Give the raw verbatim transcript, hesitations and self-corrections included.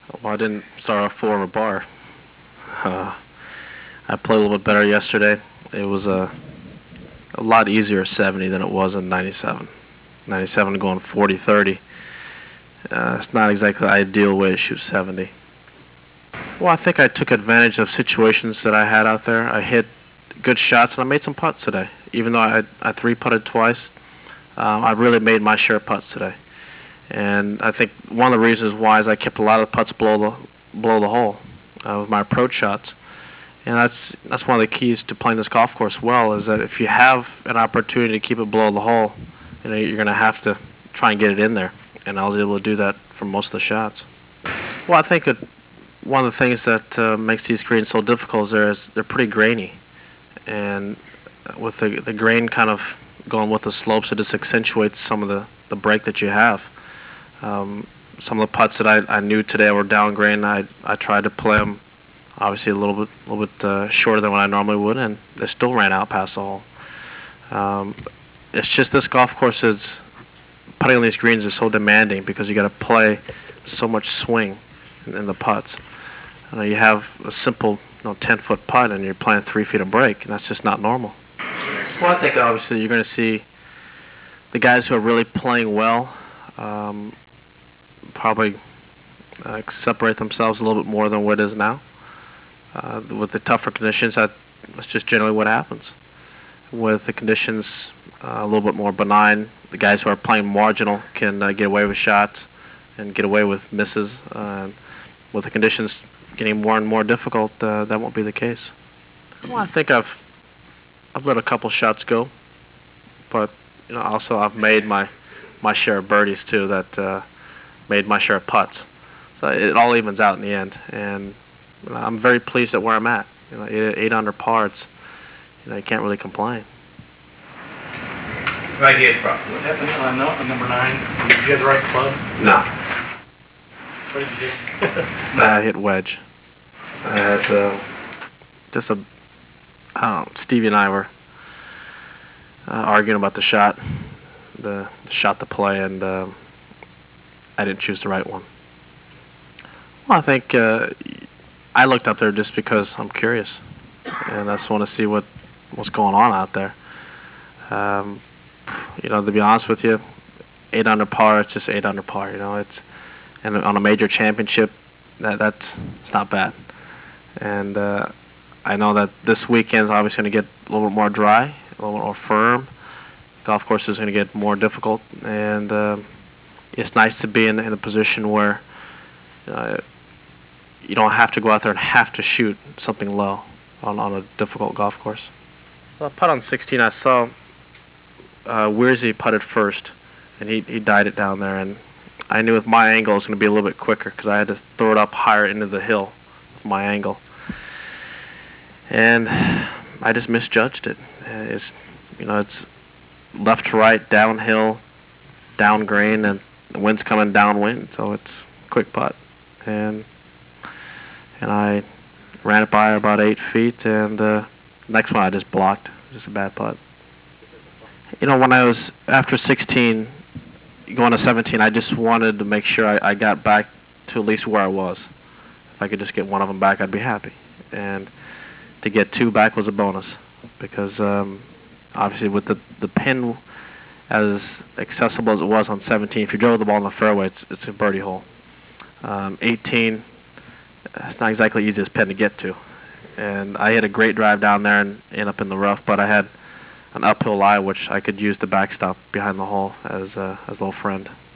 Well, I didn't start off four over par. Uh, I played a little bit better yesterday. It was a, a lot easier seventy than it was in ninety-seven. ninety-seven going forty thirty. Uh, it's not exactly the ideal way to shoot seventy. Well, I think I took advantage of situations that I had out there. I hit good shots and I made some putts today. Even though I, I three putted twice, um, I really made my share of putts today. And I think one of the reasons why is I kept a lot of the putts below the below the hole uh, with my approach shots. And that's that's one of the keys to playing this golf course well, is that if you have an opportunity to keep it below the hole, you know, you're going to have to try and get it in there. And I was able to do that for most of the shots. Well, I think that one of the things that uh, makes these greens so difficult is they're, they're pretty grainy. And with the, the grain kind of going with the slopes, it just accentuates some of the, the break that you have. Um, some of the putts that I, I knew today were down grain. I, I tried to play them obviously a little bit a little bit uh, shorter than what I normally would, and they still ran out past the hole. Um, it's just this golf course is, putting on these greens is so demanding because you got to play so much swing in, in the putts. You know, you have a simple, you know, ten foot putt and you're playing three feet of break, and that's just not normal. Well, I think obviously you're going to see the guys who are really playing well um, probably uh, separate themselves a little bit more than what it is now. Uh, with the tougher conditions, that, that's just generally what happens. With the conditions uh, a little bit more benign, the guys who are playing marginal can uh, get away with shots and get away with misses. Uh, with the conditions getting more and more difficult, uh, that won't be the case. Well, I think I've I've let a couple shots go, but you know, also I've made my my share of birdies too. That uh, made my share of putts. So it all evens out in the end, and you know, I'm very pleased at where I'm at. You know, eight, eight under par. It's, you know, you can't really complain. Right here, bro. What happened on uh, number nine? Did you have the right club? No. What did you do? I hit wedge. I had uh, just a. I don't know, Stevie and I were uh, arguing about the shot, the, the shot to play, and uh, I didn't choose the right one. Well, I think uh, I looked up there just because I'm curious, and I just want to see what what's going on out there. Um, you know, to be honest with you, eight under par, it's just eight under par. You know, it's and on a major championship, that that's it's not bad. And uh, I know that this weekend's obviously going to get a little bit more dry, a little bit more firm. Golf course is going to get more difficult, and uh, it's nice to be in, in a position where uh, you don't have to go out there and have to shoot something low on, on a difficult golf course. Well, I put on sixteen. I saw uh, Weirzy putted first, and he he died it down there, and I knew with my angle it was going to be a little bit quicker because I had to throw it up higher into the hill with my angle. And I just misjudged it. It's, you know, it's left to right, downhill, down grain, and the wind's coming downwind, so it's quick putt. And and I ran it by about eight feet, and uh, next one I just blocked. Just a bad putt. You know, when I was after sixteen, going to seventeen, I just wanted to make sure I, I got back to at least where I was. If I could just get one of them back, I'd be happy. And to get two back was a bonus, because um, obviously with the the pin as accessible as it was on seventeen, if you drove the ball in the fairway, it's, it's a birdie hole. Um, eighteen, it's not exactly the easiest pin to get to, and I hit a great drive down there and end up in the rough, but I had an uphill lie which I could use the backstop behind the hole as a, as a little friend.